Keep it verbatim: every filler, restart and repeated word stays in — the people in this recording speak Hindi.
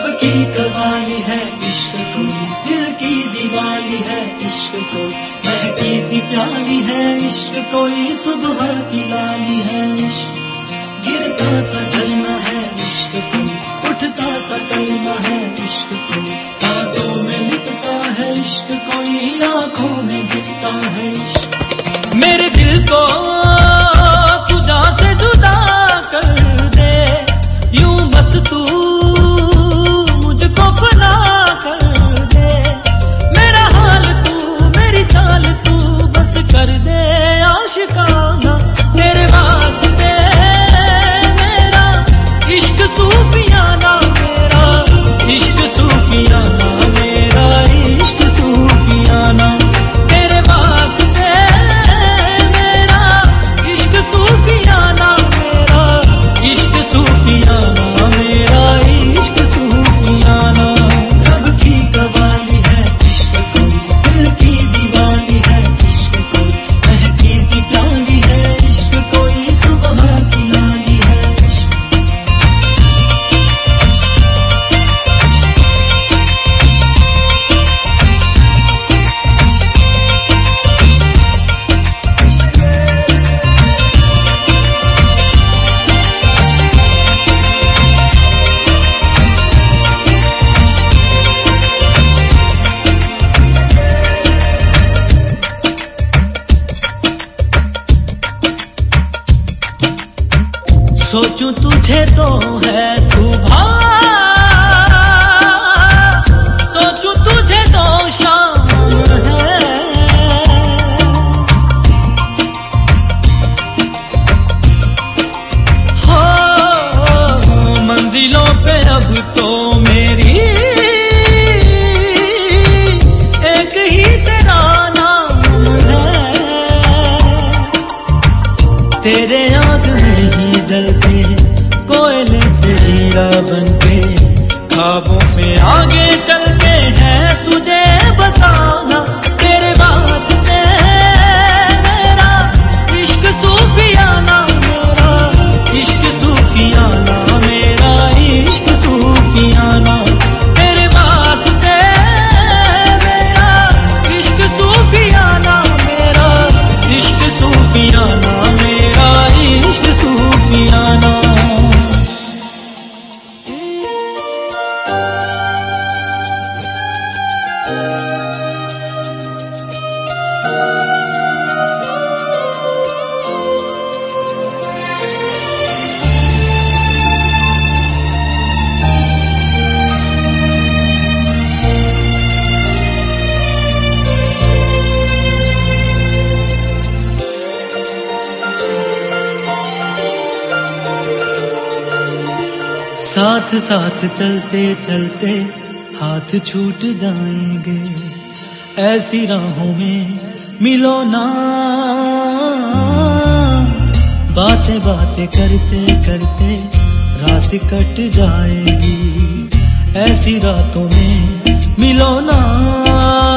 रब की कवाली है इश्क कोई, दिल की दीवाली है इश्क कोई, महकी सी प्याली है इश्क कोई, सुबह की लाली है इश्क, गिरता सा जलना है इश्क कोई, उठता सा कलमा है इश्क कोई, सांसों में लिखता है इश्क कोई, आंखों में दिखता है इश्क। मेरे दिल को तुझा से जुदा कर दे, यूं बस तू मुझको फना कर दे, मेरा हाल तू मेरी चाल तू बस कर दे आशिकाना, तेरे वास्ते मेरा इश्क सूफियाना, मेरा इश्क सूफियाना, मेरा इश्क सूफियाना, तेरे वास्ते मेरा इश्क सूफियाना, मेरा इश्क सूफियाना, मेरा इश्क सूफियाना। रब की कवाली है इश्क कोई, दिल की दीवानी है इश्क कोई, महकी सी प्याली है इश्क कोई, सुबह की लाली है इश्क। सोचूं तुझे तो है सुबह, सोचूं तुझे तो शाम है, हो मंजिलों पे अब तो मेरी एक ही तेरा नाम है, तेरे आग में ही जलते कोयले से हीरा बनके, ख्वाबों से आगे चलते हैं तुझे बताना, तेरे वास्ते मेरा इश्क सूफियाना, मेरा इश्क सूफियाना, मेरा इश्क सूफियाना, तेरे वास्ते मेरा इश्क सूफियाना, मेरा इश्क सूफियाना, मेरा इश्क सूफियाना। साथ साथ चलते चलते हाथ छूट जाएंगे, ऐसी राहों में मिलो ना, बातें बातें करते करते रात कट जाएगी, ऐसी रातों में मिलो ना।